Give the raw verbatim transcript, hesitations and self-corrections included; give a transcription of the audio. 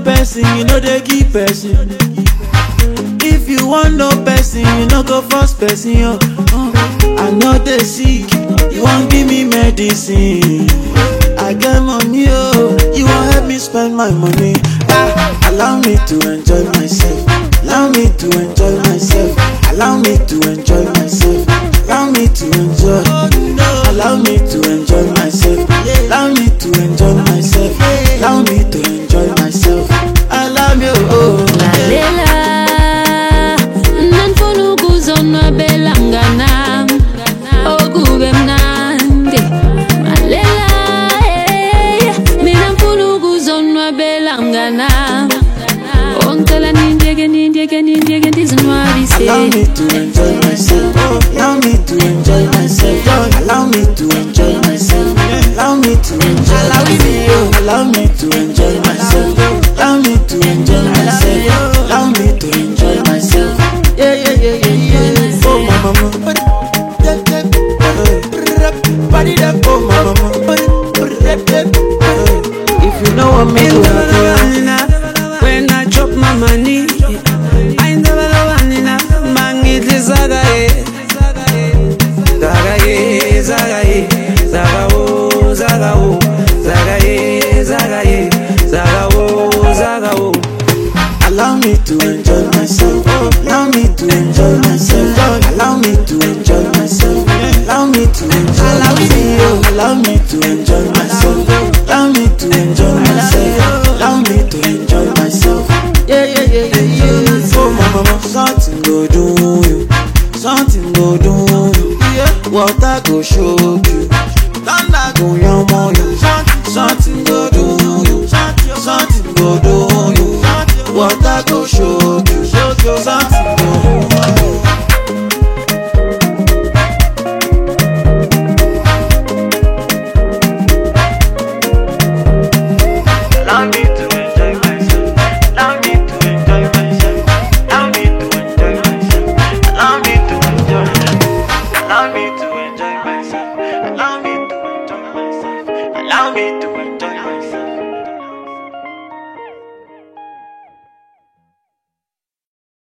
person, you know they give person. If you want no person, you know go first person. Yo. Uh, I know they sick, you won't give me medicine. I get money, oh, you won't help me spend my money. Ah, allow me to enjoy myself. Allow me to enjoy myself. Allow me to enjoy myself. Allow me to enjoy. Allow me to enjoy myself. Allow me to enjoy myself. Allow me to enjoy myself. Allow me, oh. Lalela, nanfuna ukuzonwabela mnganami, okube mnandi. Lalela, hey, mina mfuna ukuzonwabela mnganami. Ongicela nindiyeke nindiyeke nindiyeke ndizinwabise. Allow me to enjoy myself. Allow me to enjoy myself. Allow me to enjoy myself. Allow me to enjoy myself. Allow me to enjoy myself. Allow me to enjoy myself. Allow me to enjoy myself. Yeah, yeah, yeah, yeah, yeah. Oh, my mama. Body that, oh, my mama. If you know what me do, when I drop my money, I never want enough. Mangiti zagaye, zagaye, zagaye, zagao, zagao, zagaye, zagaye, zagao, zagao. allow me to enjoy myself. Allow me to enjoy myself. Allow me to enjoy myself. Allow me to enjoy myself. Allow me to enjoy myself. Allow me to enjoy myself. Allow me to enjoy myself. Yeah, yeah, yeah, yeah, yeah. Oh, my mama, something go do you. Something go do you. Water go show you. Thunder go yum